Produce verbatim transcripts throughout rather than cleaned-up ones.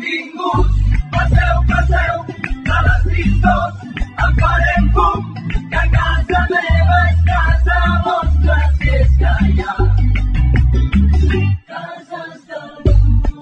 Benvinguts, passeu, passeu, a les tristos, en farem fum, que a casa meva és casa vostra, si és que hi ha cases d'algú.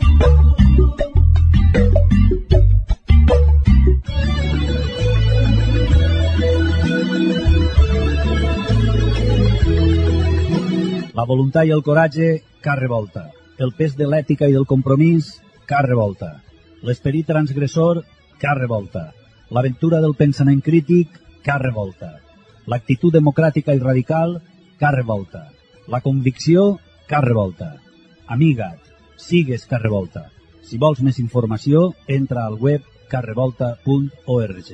La voluntat i el coratge, cap revolta. El pes de l'ètica i del compromís, cap revolta. L'esperit transgressor, cap revolta. L'aventura del pensament crític, cap revolta. L'actitud democràtica i radical, cap revolta. La convicció, cap revolta. Amiga't, sigues cap revolta. Si vols més informació, entra al web cap revolta punt org.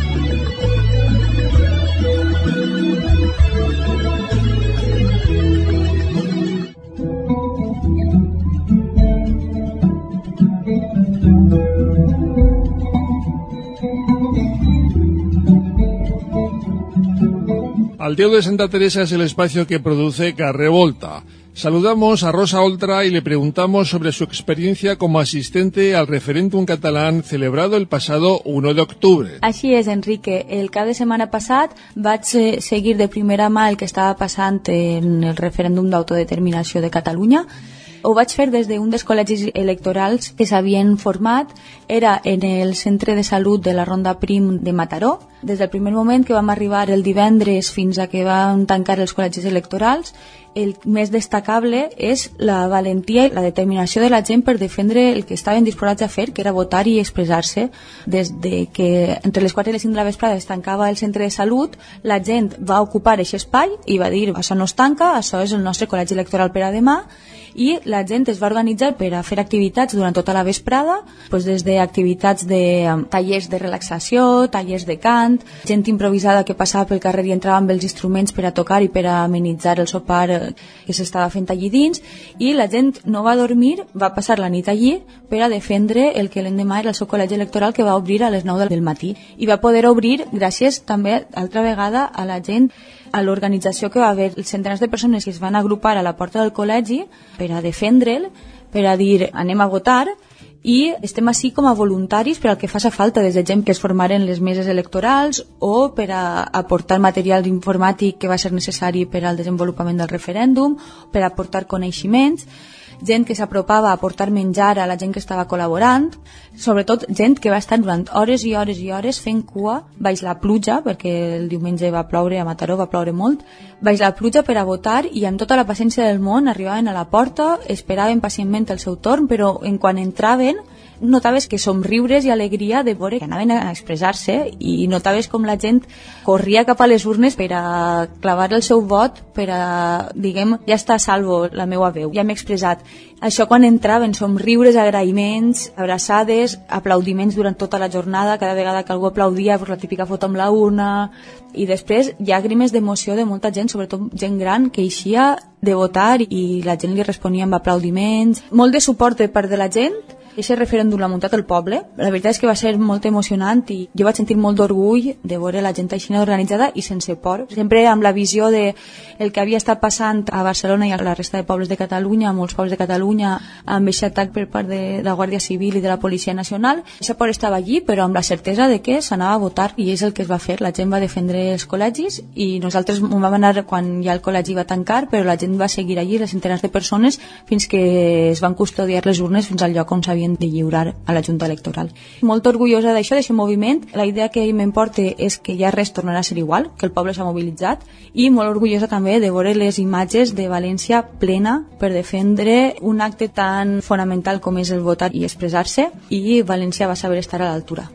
Aldeo de Santa Teresa es el espacio que produce Carrevolta. Saludamos a Rosa Oltra y le preguntamos sobre su experiencia como asistente al referéndum catalán celebrado el pasado uno de octubre. Així és, Enrique. El cap de setmana passat vaig seguir de primera mà el que estava passant en el referèndum d'autodeterminació de Catalunya. Ho vaig fer des d'un dels col·legis electorals que s'havien format. Era en el centre de salut de la Ronda Prim de Mataró. Des del primer moment que vam arribar el divendres fins a que vam tancar els col·legis electorals, el més destacable és la valentia i la determinació de la gent per defendre el que estaven disposats a fer, que era votar i expressar-se. Des de que entre les quatre i les cinc de la vesprada es tancava el centre de salut, la gent va ocupar aquest espai i va dir: això no es tanca, això és el nostre col·legi electoral per a demà. I la gent es va organitzar per a fer activitats durant tota la vesprada, doncs des d'activitats de tallers de relaxació, tallers de cant, gent improvisada que passava pel carrer i entrava amb els instruments per a tocar i per a amenitzar el sopar que s'estava fent allí dins, i la gent no va dormir, va passar la nit allí per a defendre el que l'endemà era el seu col·legi electoral, que va obrir a les nou del matí, i va poder obrir gràcies també altra vegada a la gent, a l'organització que va haver, centenars de persones que es van agrupar a la porta del col·legi per a defendre'l, per a dir anem a votar, i estem així com a voluntaris per al que faci falta, des de gent que es formaren les meses electorals o per a aportar material informàtic que va ser necessari per al desenvolupament del referèndum, per a aportar coneixements, gent que s'apropava a portar menjar a la gent que estava col·laborant, sobretot gent que va estar durant hores i hores i hores fent cua baix la pluja, perquè el diumenge va ploure, a Mataró va ploure molt, baix la pluja per a votar, i amb tota la paciència del món arribaven a la porta, esperaven pacientment el seu torn, però en quan entraven notaves que somriures i alegria de veure que anaven a expressar-se, i notaves com la gent corria cap a les urnes per a clavar el seu vot, per a, diguem, ja està a salvo la meua veu, ja m'he expressat. Això quan entraven, somriures, agraïments, abraçades, aplaudiments durant tota la jornada, cada vegada que algú aplaudia, pues, la típica foto amb la urna, i després llàgrimes d'emoció de molta gent, sobretot gent gran, que eixia de votar i la gent li responia amb aplaudiments, molt de suport de part de la gent. Aquest referèndum l'ha muntat el poble. La veritat és que va ser molt emocionant i jo vaig sentir molt d'orgull de veure la gent així organitzada i sense por. Sempre amb la visió de el que havia estat passant a Barcelona i a la resta de pobles de Catalunya, a molts pobles de Catalunya, amb aquest atac per part de la Guàrdia Civil i de la Policia Nacional. Aquesta por estava allí, però amb la certesa de que s'anava a votar, i és el que es va fer. La gent va defendre els col·legis i nosaltres vam anar quan ja el col·legi va tancar, però la gent va seguir allí, les centenars de persones, fins que es van custodiar les urnes fins al lloc on s'havien de lliurar a la Junta Electoral. Molt orgullosa d'això, d'aquest moviment. La idea que m'emporta és que ja res tornarà a ser igual, que el poble s'ha mobilitzat, i molt orgullosa també de veure les imatges de València plena per defendre un acte tan fonamental com és el votar i expressar-se, i València va saber estar a l'altura.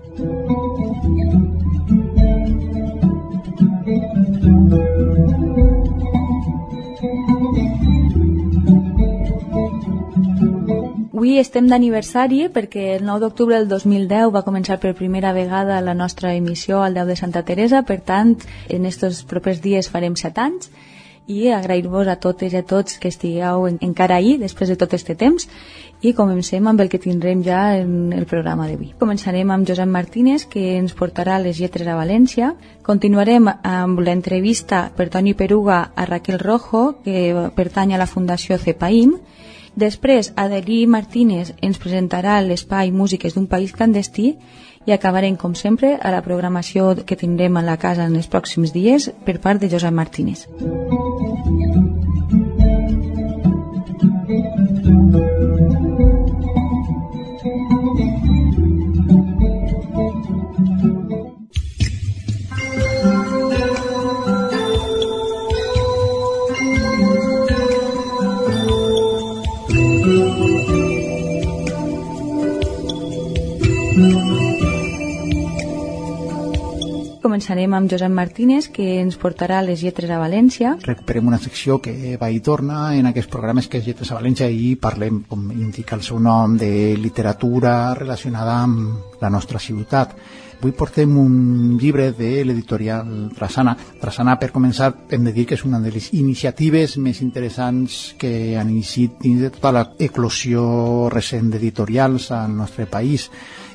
Avui estem d'aniversari perquè el nou d'octubre del dos mil deu va començar per primera vegada la nostra emissió al Aldeo de Santa Teresa, per tant, en estos propers dies farem set anys, i agrair-vos a totes i a tots que estigueu encara ahí després de tot este temps, i comencem amb el que tindrem ja en el programa d'avui. Començarem amb Josep Martínez, que ens portarà les lletres a València. Continuarem amb l'entrevista per Toni Peruga a Raquel Rojo, que pertany a la Fundació CEPAIM, Després, Adelí Martínez ens presentarà l'espai Músiques d'un país clandestí i acabarem, com sempre, a la programació que tindrem a la casa en els pròxims dies per part de Josep Martínez. Començarem amb Josep Martínez, que ens portarà les lletres a València. Recuperem una secció que va i torna en aquests programes que és Lletres a València i parlem, com indica el seu nom, de literatura relacionada amb la nostra ciutat. Avui portem un llibre de l'editorial Drassana. Drassana, per començar, hem de dir que és una de les iniciatives més interessants que han iniciat dins de tota l'eclosió recent d'editorials al nostre país,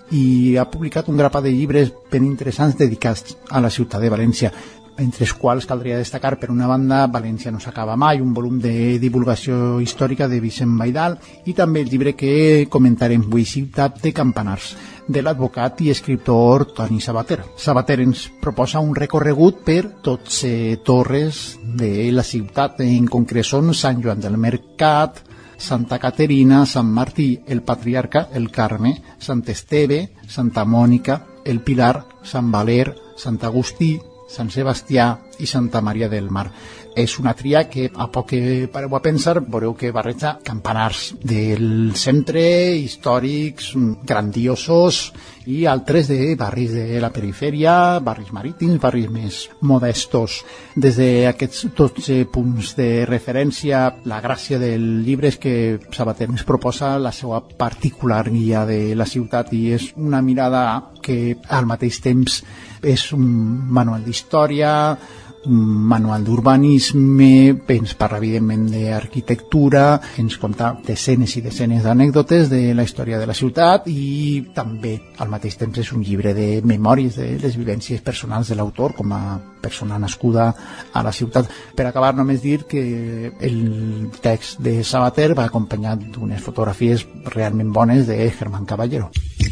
i ha publicat un grapat de llibres ben interessants dedicats a la ciutat de València, entre els quals caldria destacar, per una banda, València no s'acaba mai, un volum de divulgació històrica de Vicent Baidal, i també el llibre que comentarem avui, Ciutat de Campanars, de l'advocat i escriptor Toni Sabater. Sabater ens proposa un recorregut per dotze torres de la ciutat, en concret són Sant Joan del Mercat, Santa Caterina, Sant Martí, el Patriarca, el Carme, Sant Esteve, Santa Mònica, el Pilar, Sant Valer, Sant Agustí, Sant Sebastià i Santa Maria del Mar. És una tria que, a poc que pareu a pensar, veureu que barreja campanars del centre, històrics, grandiosos, i altres de barris de la perifèria, barris marítims, barris més modestos. Des d'aquests dotze punts de referència, la gràcia del llibre és que Sabater ens proposa la seva particular guia de la ciutat, i és una mirada que al mateix temps és un manual d'història, un manual d'urbanisme, ens parla evidentment d'arquitectura, ens conta desenes i desenes d'anècdotes de la història de la ciutat, i també al mateix temps és un llibre de memòries de les vivències personals de l'autor com a persona nascuda a la ciutat. Per acabar, només dir que el text de Sabater va acompanyat d'unes fotografies realment bones de Germán Caballero.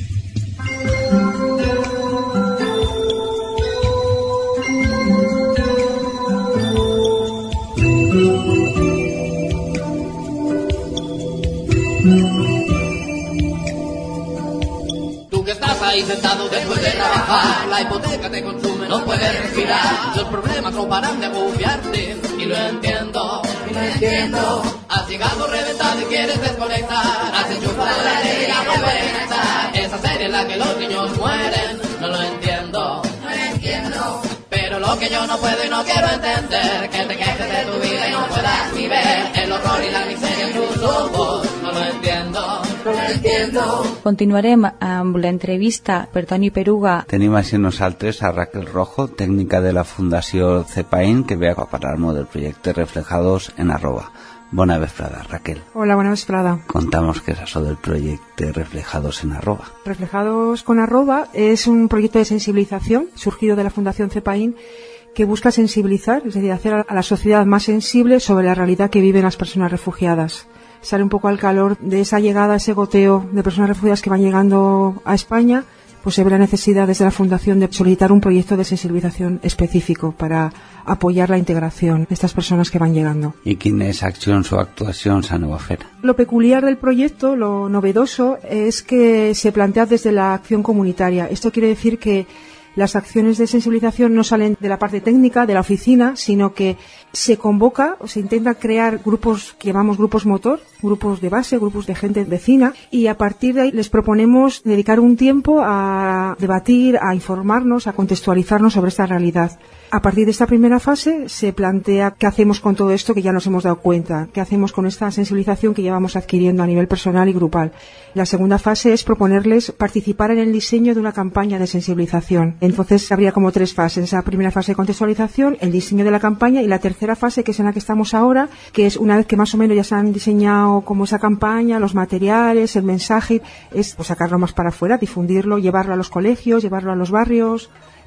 Tú que estás ahí sentado después de trabajar, la hipoteca te consume, no puedes respirar, los problemas no paran de agobiarte, y lo entiendo, y lo entiendo. Has llegado reventado y quieres desconectar, has enchufado la tele y ya vuelves a estar. Esa serie en la que los niños mueren, no lo entiendo, no lo entiendo. Pero lo que yo no puedo y no quiero entender, que te quejes de tu vida y no puedas ni ver el horror y la miseria en tus ojos, no lo entiendo, no lo entiendo. Continuarem amb l'entrevista per Toni Peruga. Tenim així nosaltres a Raquel Rojo, tècnica de la Fundació CEPAIN, que ve a parlar-nos del projecte Reflejados en Arroba. Bona vesprada, Raquel. Hola, buena vesprada. Contamos qué es eso del proyecto Reflejados en Arroba. Reflejados con Arroba es un proyecto de sensibilización surgido de la Fundación CEPAIN que busca sensibilizar, es decir, hacer a la sociedad más sensible sobre la realidad que viven las personas refugiadas. Sale un poco al calor de esa llegada, ese goteo de personas refugiadas que van llegando a España, pues se ve la necesidad desde la Fundación de solicitar un proyecto de sensibilización específico para apoyar la integración de estas personas que van llegando. ¿Y quines accions o actuacions aneu a fer? Lo peculiar del proyecto, lo novedoso, es que se plantea desde la acción comunitaria. Esto quiere decir que las acciones de sensibilización no salen de la parte técnica, de la oficina, sino que se convoca o se intenta crear grupos que llamamos grupos motor, grupos de base, grupos de gente vecina, y a partir de ahí les proponemos dedicar un tiempo a debatir, a informarnos, a contextualizarnos sobre esta realidad. A partir de esta primera fase se plantea qué hacemos con todo esto que ya nos hemos dado cuenta, qué hacemos con esta sensibilización que llevamos adquiriendo a nivel personal y grupal. La segunda fase es proponerles participar en el diseño de una campaña de sensibilización. Entonces habría como tres fases. Esa primera fase de contextualización, el diseño de la campaña, y la tercera fase, que es en la que estamos ahora, que es una vez que más o menos ya se han diseñado como esa campaña, los materiales, el mensaje, es pues sacarlo más para afuera, difundirlo, llevarlo a los colegios, llevarlo a los barrios,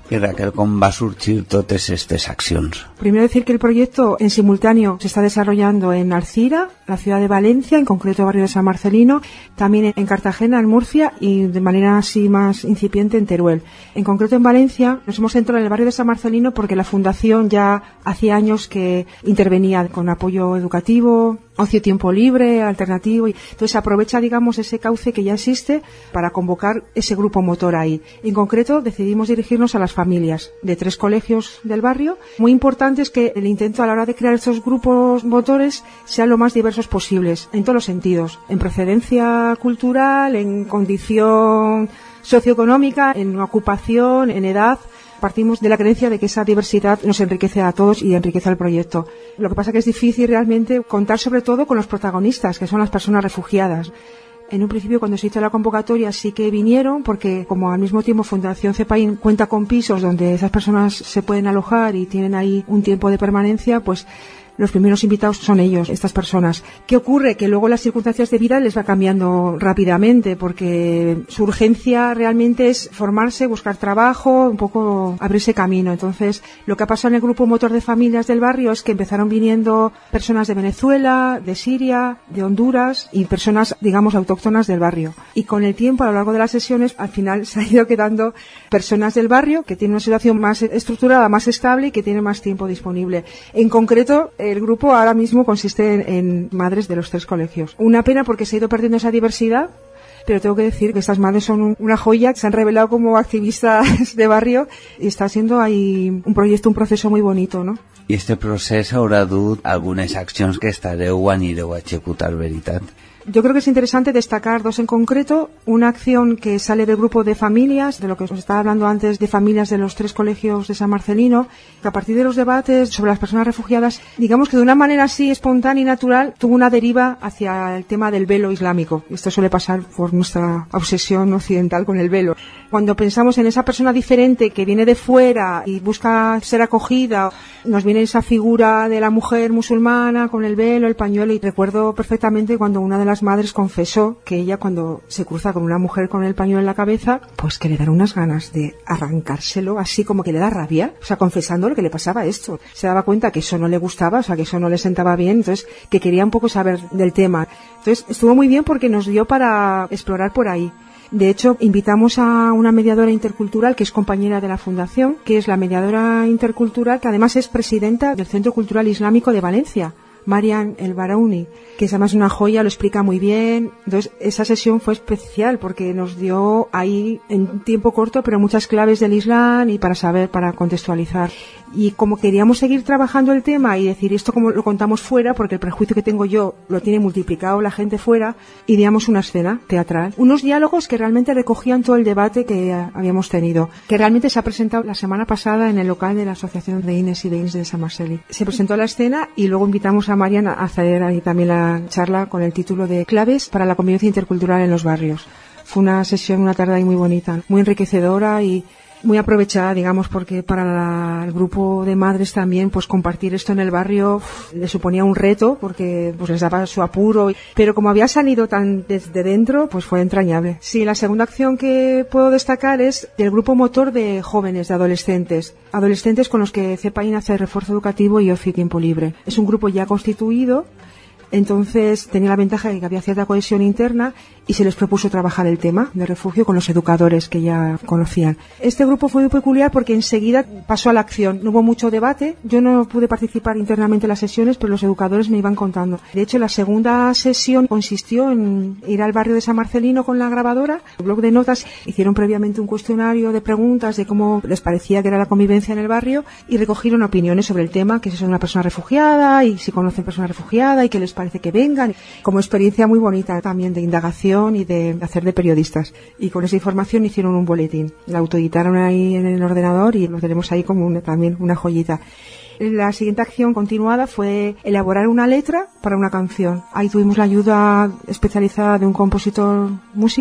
I Raquel, com va sorgir totes aquestes accions? Primero decir que el proyecto en simultáneo se está desarrollando en Alcira, la ciudad de Valencia, en concreto el barrio de San Marcelino, también en Cartagena, en Murcia y de manera así más incipiente en Teruel. En concreto en Valencia nos hemos centrado en el barrio de San Marcelino porque la fundación ya hacía años que intervenía con apoyo educativo, ocio tiempo libre, alternativo, y entonces aprovecha, digamos, ese cauce que ya existe para convocar ese grupo motor ahí. En concreto decidimos dirigirnos a las familias de tres colegios del barrio. Muy importante es que el intento a la hora de crear estos grupos motores sean lo más diversos posibles, en todos los sentidos, en procedencia cultural, en condición socioeconómica, en ocupación, en edad. Partimos de la creencia de que esa diversidad nos enriquece a todos y enriquece al proyecto. Lo que pasa es que es difícil realmente contar sobre todo con los protagonistas, que son las personas refugiadas. En un principio, cuando se hizo la convocatoria, sí que vinieron, porque como al mismo tiempo Fundación CEPAIN cuenta con pisos donde esas personas se pueden alojar y tienen ahí un tiempo de permanencia, pues los primeros invitados son ellos, estas personas. ¿Qué ocurre? Que luego las circunstancias de vida les va cambiando rápidamente, porque su urgencia realmente es formarse, buscar trabajo, un poco abrirse camino. Entonces, lo que ha pasado en el grupo motor de familias del barrio es que empezaron viniendo personas de Venezuela, de Siria, de Honduras y personas, digamos, autóctonas del barrio. Y con el tiempo, a lo largo de las sesiones, al final se han ido quedando personas del barrio que tienen una situación más estructurada, más estable y que tienen más tiempo disponible. En concreto, el grupo ahora mismo consiste en, en madres de los tres colegios. Una pena porque se ha ido perdiendo esa diversidad, pero tengo que decir que estas madres son un, una joya, que se han revelado como activistas de barrio y está siendo ahí un proyecto, un proceso muy bonito, ¿no? I este procés haurà dut algunes accions que estareu o anireu a executar, veritat? Yo creo que es interesante destacar dos en concreto. Una acción que sale del grupo de familias, de lo que os estaba hablando antes, de familias de los tres colegios de San Marcelino, que a partir de los debates sobre las personas refugiadas, digamos que de una manera así espontánea y natural, tuvo una deriva hacia el tema del velo islámico. Esto suele pasar por nuestra obsesión occidental con el velo. Cuando pensamos en esa persona diferente que viene de fuera y busca ser acogida, nos viene esa figura de la mujer musulmana con el velo, el pañuelo, y recuerdo perfectamente cuando una de las madres confesó que ella, cuando se cruza con una mujer con el pañuelo en la cabeza, pues que le dan unas ganas de arrancárselo, así como que le da rabia, o sea, confesando lo que le pasaba a esto. Se daba cuenta que eso no le gustaba, o sea, que eso no le sentaba bien, entonces que quería un poco saber del tema. Entonces estuvo muy bien porque nos dio para explorar por ahí. De hecho, invitamos a una mediadora intercultural que es compañera de la Fundación, que es la mediadora intercultural, que además es presidenta del Centro Cultural Islámico de Valencia, Marian El Barauni, que es además una joya, lo explica muy bien. Entonces, esa sesión fue especial porque nos dio ahí, en tiempo corto, pero muchas claves del Islam y para saber, para contextualizar. Y como queríamos seguir trabajando el tema y decir esto como lo contamos fuera, porque el prejuicio que tengo yo lo tiene multiplicado la gente fuera, ideamos una escena teatral, unos diálogos que realmente recogían todo el debate que habíamos tenido, que realmente se ha presentado la semana pasada en el local de la Asociación de Ines y de Ines de San Marcelí. Se presentó la escena y luego invitamos a Marian a hacer ahí también la charla con el título de Claves para la convivencia intercultural en los barrios. Fue una sesión, una tarde ahí muy bonita, muy enriquecedora y muy aprovechada, digamos, porque para la, el grupo de madres también, pues compartir esto en el barrio uf, le suponía un reto, porque pues les daba su apuro, pero como había salido tan desde dentro, pues fue entrañable. Sí, la segunda acción que puedo destacar es del grupo motor de jóvenes, de adolescentes, adolescentes con los que CEPAIN hace refuerzo educativo y ocio y tiempo libre. Es un grupo ya constituido. Entonces tenía la ventaja de que había cierta cohesión interna y se les propuso trabajar el tema de refugio con los educadores que ya conocían. Este grupo fue muy peculiar porque enseguida pasó a la acción. No hubo mucho debate. Yo no pude participar internamente en las sesiones, pero los educadores me iban contando. De hecho, la segunda sesión consistió en ir al barrio de San Marcelino con la grabadora, el blog de notas. Hicieron previamente un cuestionario de preguntas de cómo les parecía que era la convivencia en el barrio y recogieron opiniones sobre el tema, que si son una persona refugiada y si conocen personas refugiadas y que les parece que vengan, como experiencia muy bonita también de indagación y de hacer de periodistas. Y con esa información hicieron un boletín, la autoeditaron ahí en el ordenador y lo tenemos ahí como una, también una joyita. La siguiente acción continuada fue elaborar una letra para una canción. Ahí tuvimos la ayuda especializada de un compositor músico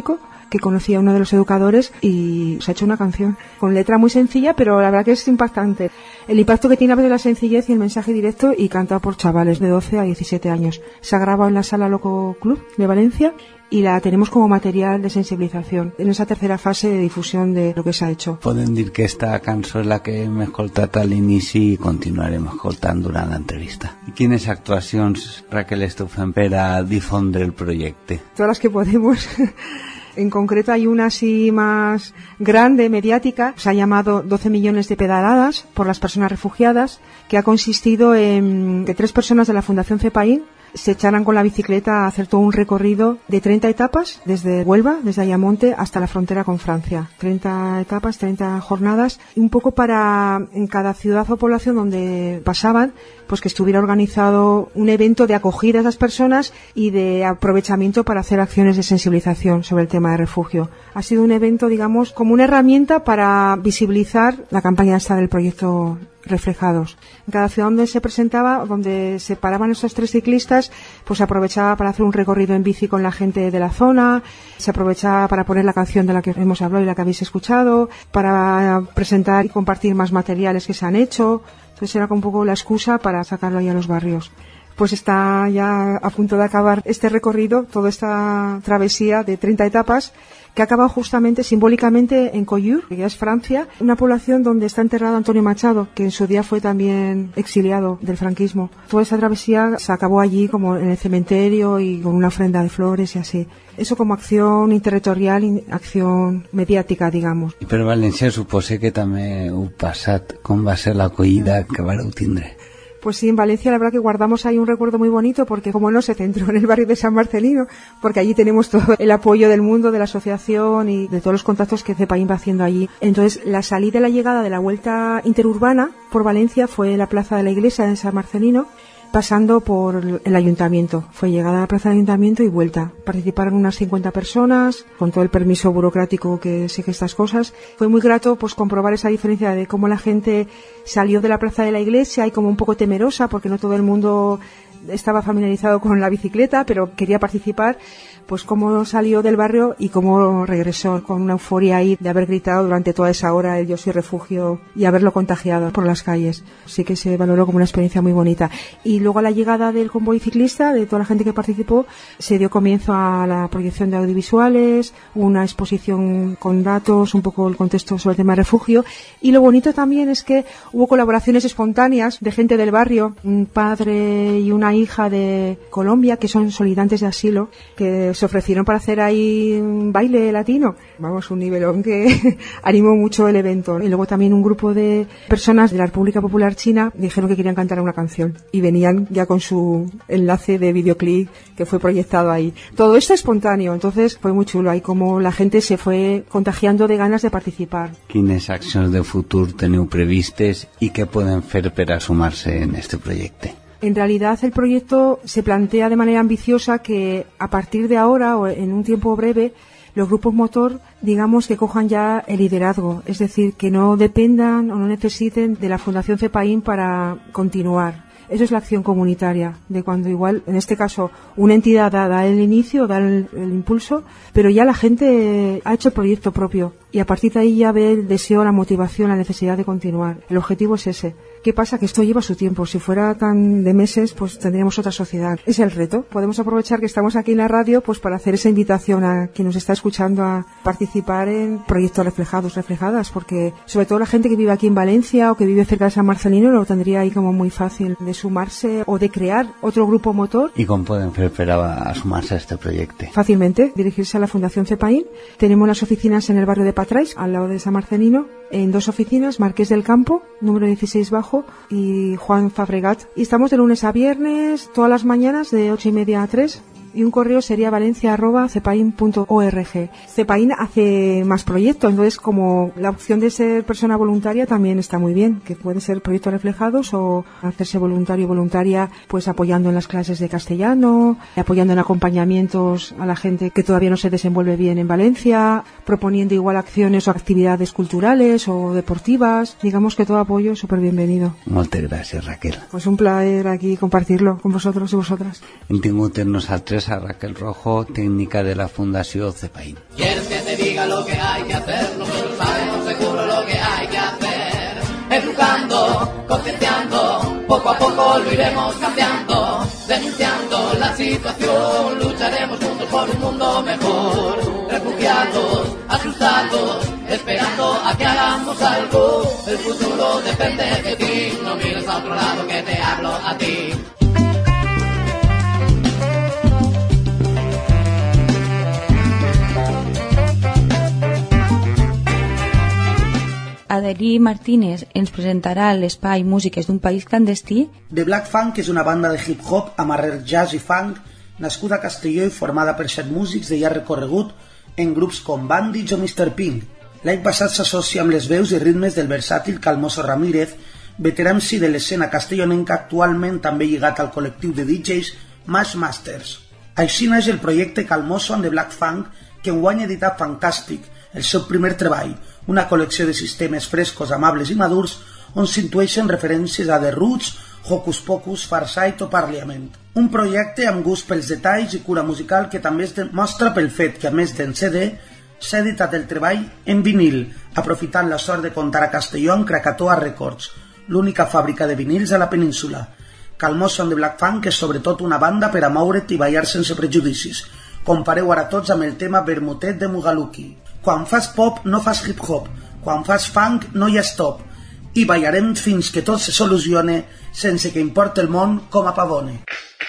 que conocía a uno de los educadores y se ha hecho una canción con letra muy sencilla, pero la verdad que es impactante. El impacto que tiene a veces la sencillez y el mensaje directo, y cantado por chavales de doce a diecisiete años. Se ha grabado en la Sala Loco Club de Valencia y la tenemos como material de sensibilización en esa tercera fase de difusión de lo que se ha hecho. Podem dir que esta cançó és la que hem escoltat a l'inici i continuarem escoltant durant l'entrevista. I quines actuacions, Raquel, esteu fent per a difondre el projecte? Todas las que podemos. En concreto hay una así más grande, mediática, se ha llamado doce millones de pedaladas por las personas refugiadas, que ha consistido en que tres personas de la Fundación CEPAIN se echaran con la bicicleta a hacer todo un recorrido de treinta etapas desde Huelva, desde Ayamonte hasta la frontera con Francia. treinta etapas, treinta jornadas, un poco para en cada ciudad o población donde pasaban, pues que estuviera organizado un evento de acogida a esas personas y de aprovechamiento para hacer acciones de sensibilización sobre el tema de refugio. Ha sido un evento, digamos, como una herramienta para visibilizar la campaña esta del proyecto Reflejados. En cada ciudad donde se presentaba, donde se paraban estos tres ciclistas, pues se aprovechaba para hacer un recorrido en bici con la gente de la zona, se aprovechaba para poner la canción de la que hemos hablado y la que habéis escuchado, para presentar y compartir más materiales que se han hecho. Entonces era un poco la excusa para sacarlo ahí a los barrios. Pues está ya a punto de acabar este recorrido, toda esta travesía de treinta etapas, que ha acabado justamente simbólicamente en Collioure, que ya es Francia, una población donde está enterrado Antonio Machado, que en su día fue también exiliado del franquismo. Toda esa travesía se acabó allí como en el cementerio y con una ofrenda de flores y así. Eso como acción interterritorial, acción mediática, digamos. I per València supose que també heu passat com va ser l'acollida que vareu tindre. Pues sí, en Valencia la verdad que guardamos ahí un recuerdo muy bonito porque como no se centró en el barrio de San Marcelino, porque allí tenemos todo el apoyo del mundo, de la asociación y de todos los contactos que CEPAIN va haciendo allí. Entonces la salida y la llegada de la vuelta interurbana por Valencia fue la plaza de la iglesia de San Marcelino, pasando por el ayuntamiento. Fue llegada a la plaza del ayuntamiento y vuelta. Participaron unas cincuenta personas, con todo el permiso burocrático que exige estas cosas. Fue muy grato pues comprobar esa diferencia de cómo la gente salió de la plaza de la iglesia y como un poco temerosa, porque no todo el mundo estaba familiarizado con la bicicleta, pero quería participar, pues cómo salió del barrio y cómo regresó con una euforia ahí de haber gritado durante toda esa hora el yo soy refugio y haberlo contagiado por las calles. Sí que se valoró como una experiencia muy bonita. Y luego a la llegada del convoy ciclista, de toda la gente que participó, se dio comienzo a la proyección de audiovisuales, una exposición con datos, un poco el contexto sobre el tema de refugio. Y lo bonito también es que hubo colaboraciones espontáneas de gente del barrio, un padre y una hija de Colombia que son solicitantes de asilo, que se ofrecieron para hacer ahí un baile latino. Vamos, un nivelón que animó mucho el evento. Y luego también un grupo de personas de la República Popular China dijeron que querían cantar una canción y venían ya con su enlace de videoclip que fue proyectado ahí. Todo esto espontáneo, entonces fue muy chulo. Ahí como la gente se fue contagiando de ganas de participar. Quines accions de futur teniu previstes i què poden fer per a sumar-se en este projecte? En realidad el proyecto se plantea de manera ambiciosa que a partir de ahora o en un tiempo breve los grupos motor, digamos, que cojan ya el liderazgo, es decir, que no dependan o no necesiten de la Fundación CEPAIN para continuar. Eso es la acción comunitaria, de cuando igual, en este caso, una entidad da, da el inicio, da el, el impulso, pero ya la gente ha hecho el proyecto propio y a partir de ahí ya ve el deseo, la motivación, la necesidad de continuar. El objetivo es ese. ¿Qué pasa? Que esto lleva su tiempo. Si fuera tan de meses, pues tendríamos otra sociedad. Es el reto. Podemos aprovechar que estamos aquí en la radio pues para hacer esa invitación a quien nos está escuchando a participar en proyectos reflejados, reflejadas, porque sobre todo la gente que vive aquí en Valencia o que vive cerca de San Marcelino lo tendría ahí como muy fácil de sumarse o de crear otro grupo motor. ¿Y cómo pueden fer per a sumarse a este proyecto? Fácilmente, dirigirse a la Fundación CEPAIN. Tenemos las oficinas en el barrio de Patrais, al lado de San Marcelino, en dos oficinas, Marqués del Campo, número dieciséis bajo, y Juan Fabregat. Y estamos de lunes a viernes, todas las mañanas, de ocho y media a tres. Y un correo sería valencia arroba cepain punto org. CEPAIN hace más proyectos, entonces como la opción de ser persona voluntaria también está muy bien, que puede ser proyectos reflejados o hacerse voluntario o voluntaria pues apoyando en las clases de castellano, apoyando en acompañamientos a la gente que todavía no se desenvuelve bien en Valencia, proponiendo igual acciones o actividades culturales o deportivas. Digamos que todo apoyo es súper bienvenido. Moltes gràcies, Raquel. Pues un placer aquí compartirlo con vosotros y vosotras. Hem tingut en nosaltres Gracias a Raquel Rojo, técnica de la Fundación Cepaín. ¿Quieres que te diga lo que hay que hacer? Nosotros sabemos seguro lo que hay que hacer. Educando, concienciando, poco a poco lo iremos cambiando. Denunciando la situación, lucharemos juntos por un mundo mejor. Refugiados, asustados, esperando a que hagamos algo. El futuro depende de ti, no mires a otro lado que te hablo a ti. Adelí Martínez ens presentarà l'espai Músiques d'un país clandestí. The Black Funk és una banda de hip-hop, amarrer jazz i funk, nascuda a Castelló i formada per set músics de llarg recorregut en grups com Bandits o mister Pink. L'any passat s'associa amb les veus i ritmes del versàtil Calmoso Ramírez, veterà M C de l'escena castellonenca, actualment també lligat al col·lectiu de D Js Mash Masters. Així naix el projecte Calmoso and the Black Funk, que enguany ha editat Fantàstic, el seu primer treball, una col·lecció de sistemes frescos, amables i madurs, on s'intueixen referències a The Roots, Hocus Pocus, Farsight o Parliament. Un projecte amb gust pels detalls i cura musical que també es demostra pel fet que, a més d'en C D, s'ha editat el treball en vinil, aprofitant la sort de comptar a Castelló amb Krakatoa Records, l'única fàbrica de vinils a la península. Calmoso and the Black Funk és sobretot una banda per a moure't i ballar sense prejudicis. Compareu ara tots amb el tema Vermutet de Mugaluki. Quan fas pop no fas hip-hop, quan fas funk no hi ha stop, i ballarem fins que tot se solucione sense que importi el món com a Pavone.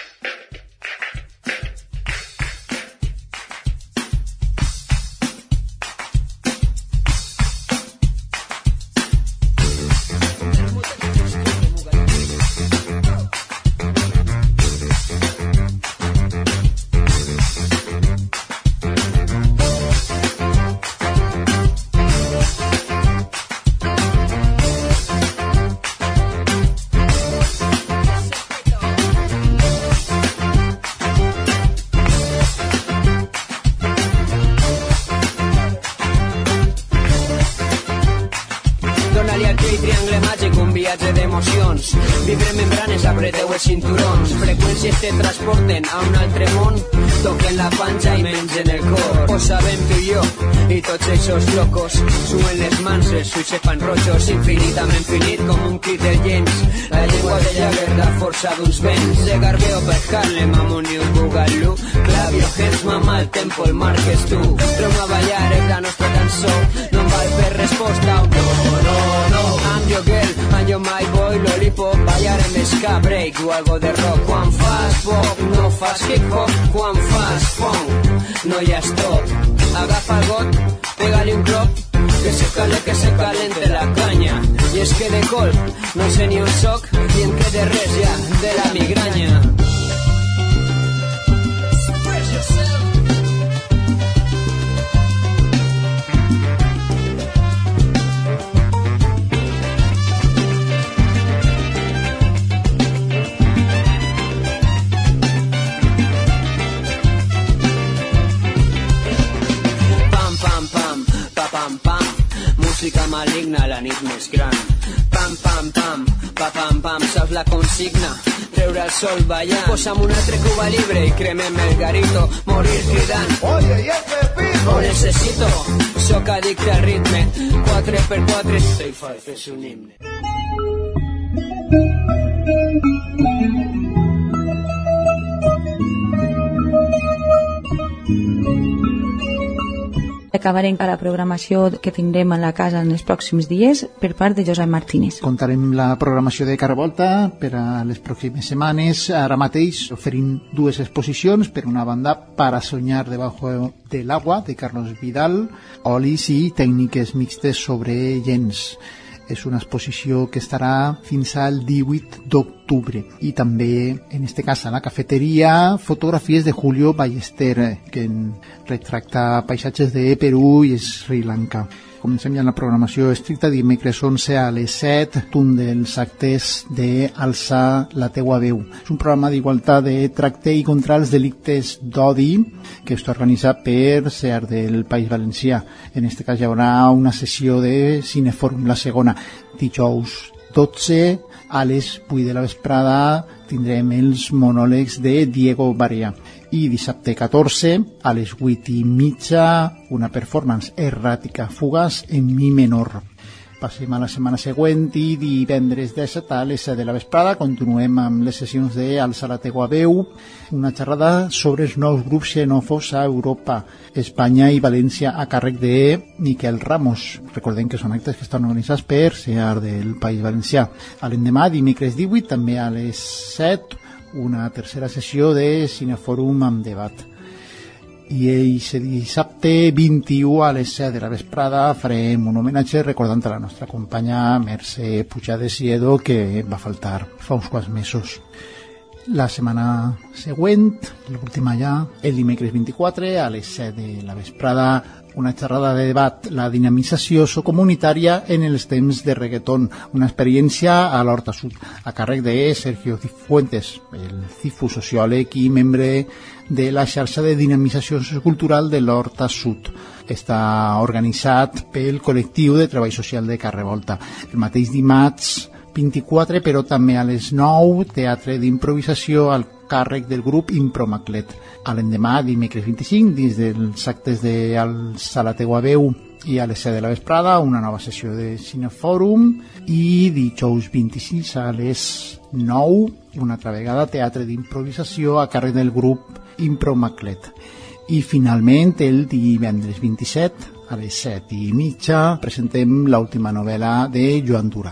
Vibre membranes, apreteu els cinturons, freqüències te transporten a un altre món, toquen la panxa i mengen el cor. Ho sabem tu i jo, i tots aquests locos suen les mans, els ulls se fan rojos, infinitament finit com un crit del James. La llengua de Jagger, la força d'uns vents, de Garbeo per Harlem, amb un Bugalú, Clavio, Hens, mama, el tempo, el marques tu. Treu-me a ballar, és la nostra cançó, no em val fer resposta, no, no, no. I'm your girl, I'm your my boy, lollipop, ballarem ska, break o algo de rock. Quan fas pop, no fas hip-hop, quan fas funk, no hi ha stop. Agafa el got, pega-li un clop, que se cale, que se calente la canya. I és que de col no sé ni on soc, i em quede res ja de la migranya. Música maligna, la nit més gran. Pam, pam, pam, pa, pam, pam, saps la consigna? Treure el sol ballant, posa'm un altre Cuba Libre i cremem el garito, morir cridant. Oye, y este pico. Ho necessito, soc addicte al ritme, quatre per quatre, Stay Five és un himne. Acabarem a la programació que tindrem a la casa en els pròxims dies per part de Josep Martínez. Contarem la programació de Carrevolta per a les pròximes setmanes. Ara mateix oferim dues exposicions. Per una banda, Para soñar debajo del agua, de Carlos Vidal, olis i tècniques mixtes sobre llenç. És una exposició que estarà fins al divuit d'octubre. I també, en este cas, a la cafeteria, fotografies de Julio Ballester, que retracta paisatges de Perú i Sri Lanka. Comencem ja la programació estricta, dimecres onze a les set, un dels actes d'Alçar la teua veu. És un programa d'igualtat de tracte i contra els delictes d'odi que està organitzat per C E A R del País Valencià. En aquest cas hi haurà una sessió de Cinefòrum, la segona, dijous dotze a les vuit de la vesprada tindrem els monòlegs de Diego Barea. I dissabte catorze, a les vuit i mitja, una performance erràtica fugaç en mi menor. Passem a la setmana següent i divendres disset a les set de la vesprada continuem amb les sessions d'Alça la teua veu, una xerrada sobre els nous grups xenòfobs a Europa, Espanya i València a càrrec de Miquel Ramos. Recordem que són actes que estan organitzats per C E A R del País Valencià. A l'endemà, dimecres divuit, també a les set, una tercera sessió de Cinefòrum amb debat. I aquest dissabte vint-i-u a les set de la vesprada farem un homenatge recordant a la nostra companya Mercè Pujades i Edo, que va faltar fa uns quants mesos. La setmana següent, l'última ja, el dimecres vint-i-quatre a les set de la vesprada, una xerrada de debat, la dinamització comunitària en els temps de reggaeton, una experiència a l'Horta Sud, a càrrec de Sergio Cifuentes, el cifu sociòleg i membre de la xarxa de dinamització cultural de l'Horta Sud. Està organitzat pel col·lectiu de treball social de Carrevolta. El mateix dimarts vint-i-quatre, però també a les nou, teatre d'improvisació al càrrec del grup Impromaclet. A l'endemà, dimecres vint-i-cinc, dins dels actes d'Alça la teua veu i a les set de la vesprada, una nova sessió de Cinefòrum, i dijous vint-i-sis a les nou, una altra vegada, teatre d'improvisació a càrrec del grup Impromaclet. I finalment, el divendres vint-i-set, a les set i mitja, presentem l'última novel·la de Joan Dura.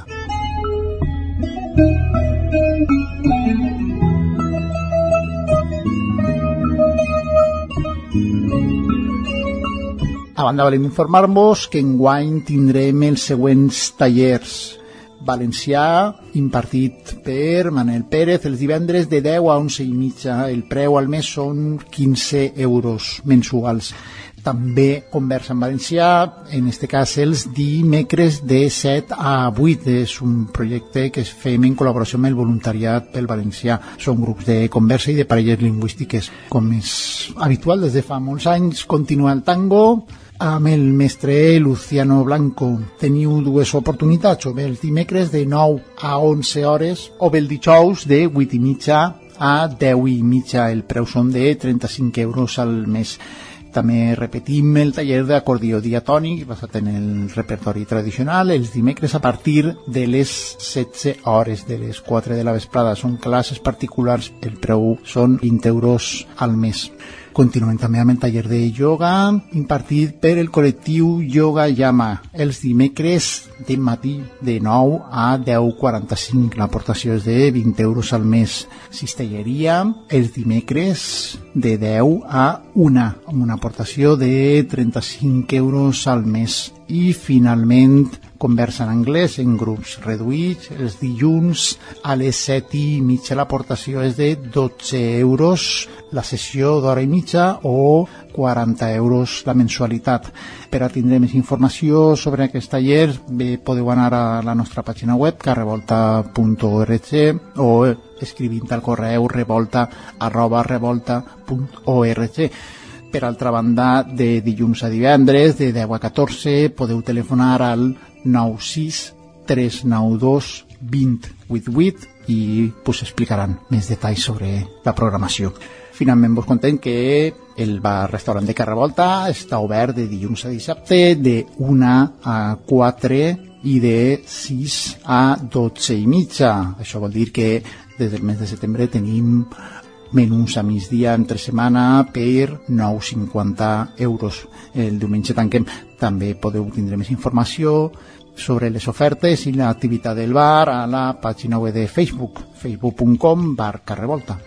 A banda, volem informar-vos que enguany tindrem els següents tallers. Valencià, impartit per Manel Pérez, els divendres de deu a onze i mitja. El preu al mes són quinze euros mensuals. També conversa en valencià, en este cas els dimecres de set a vuit. És un projecte que fem en col·laboració amb el voluntariat pel valencià. Són grups de conversa i de parelles lingüístiques. Com és habitual des de fa molts anys, continua el tango amb el mestre Luciano Blanco. Teniu dues oportunitats, o bé els dimecres de nou a onze hores, o bé el dijous de vuit i mitja a deu i mitja. El preu són de trenta-cinc euros al mes. També repetim el taller d'acordió diatònic basat en el repertori tradicional els dimecres a partir de les setze hores, de les quatre de la vesprada. Són classes particulars, el preu són vint euros al mes. Continuem també amb el taller de ioga impartit per el col·lectiu Yoga Yama els dimecres de matí de nou a deu quaranta-cinc. L'aportació és de vint euros al mes. Cistelleria els dimecres de deu a una, amb una aportació de trenta-cinc euros al mes. I finalment conversa en anglès en grups reduïts els dilluns a les set i mitja. L'aportació és de dotze euros la sessió d'hora i mitja o quaranta euros la mensualitat. Per a tindre més informació sobre aquest taller bé, podeu anar a la nostra pàgina web carrevolta punt org o escrivint al correu revolta arroba revolta punt org. Per altra banda, de dilluns a divendres, de deu a catorze, podeu telefonar al nou sis tres nou dos vint vuit vuit i us explicaran més detalls sobre la programació. Finalment vos contem que el bar-restaurant de Carrevolta està obert de dilluns a dissabte de una a quatre i de sis a dotze i mitja. Això vol dir que des del mes de setembre tenim menús a migdia entre setmana per nou coma cinquanta euros. El diumenge tanquem. També podeu tindre més informació sobre les ofertes i l'activitat del bar a la pàgina web de Facebook, facebook punt com barra Carrevolta.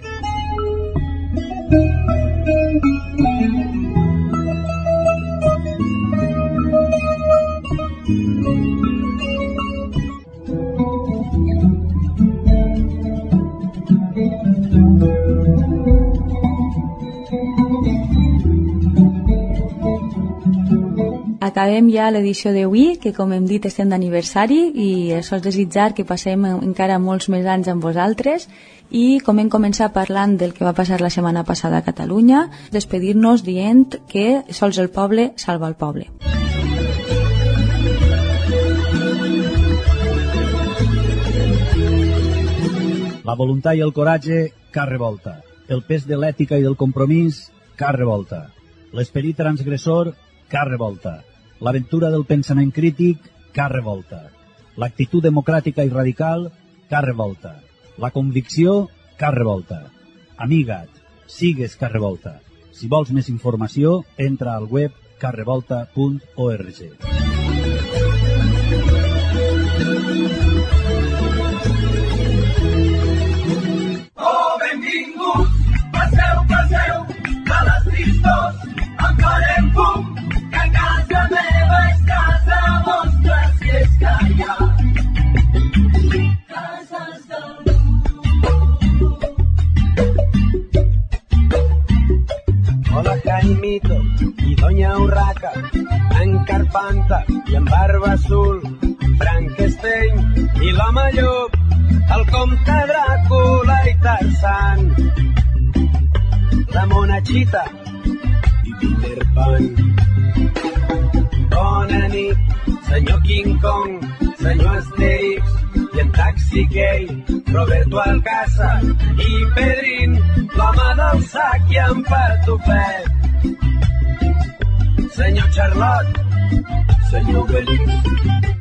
Acabem ja l'edició d'avui, que com hem dit estem d'aniversari i això és desitjar que passem encara molts més anys amb vosaltres i com hem començat parlant del que va passar la setmana passada a Catalunya, despedir-nos dient que sols el poble salva el poble. La voluntat i el coratge, Carrevolta. El pes de l'ètica i del compromís, Car Revolta. L'esperit transgressor, Car Revolta. L'aventura del pensament crític, Car Revolta. L'actitud democràtica i radical, Car Revolta. La convicció, Car Revolta. Amiga't, sigues Car Revolta. Si vols més informació, entra al web car revolta punt org. Oh, benvinguts, passeu, passeu, a les tristors en farem fum, que casa meva és casa vostra, si és que hi ha cases del Hola Jaimito i Doña Urraca, en Carpanta i en Barba Azul, Frankenstein i l'home llop, el comte Dràcula i Tarzan, la monachita i Peter Pan. Bona nit, senyor King Kong, senyor Asterix i en Taxi Gay, Roberto Alcázar i Pedrín, l'home del sac i en Patufet. Senyor Charlot, senyor Belix,